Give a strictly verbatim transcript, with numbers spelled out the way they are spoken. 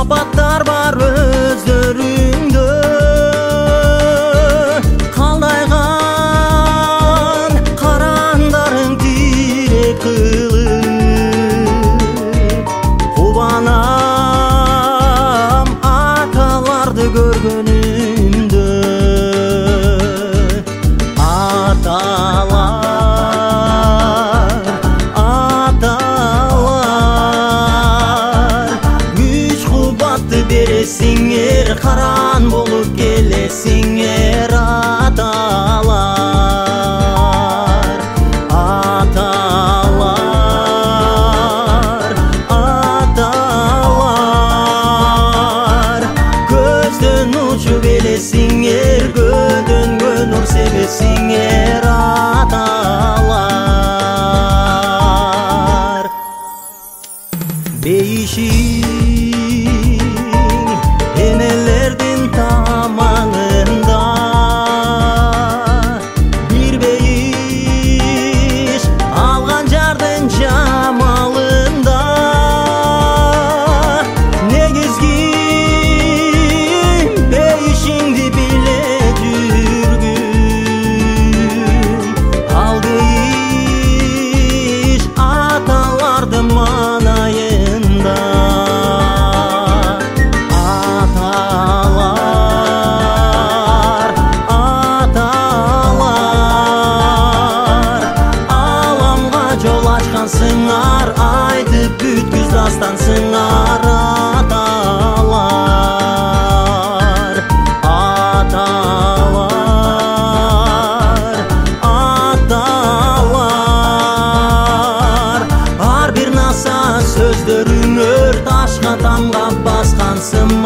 апаттар бар өздөрүңдө, калдайган карандарың тирек кылып. Кубанам аталарды көргөнүмдө, аталар, аталар, күч кубатты бересиңер, каран болуп келесиңер, аталар, аталар, аталар, көздөн учуп элесиңер, көдөнгө нур себесиңер, аталар. Бейишиң энелердин таманында, бир бейиш алган жардын жамалында, негизги бейишиңди биле жүргүн, алды иш аталардын манайында. Аталар, аталар, аламга жол ачкансыңар, айтып бүткүз дастансыңар, аталар, аталар, аталар, ар бир наса сөздөрүңөр ташка тамгап баскансың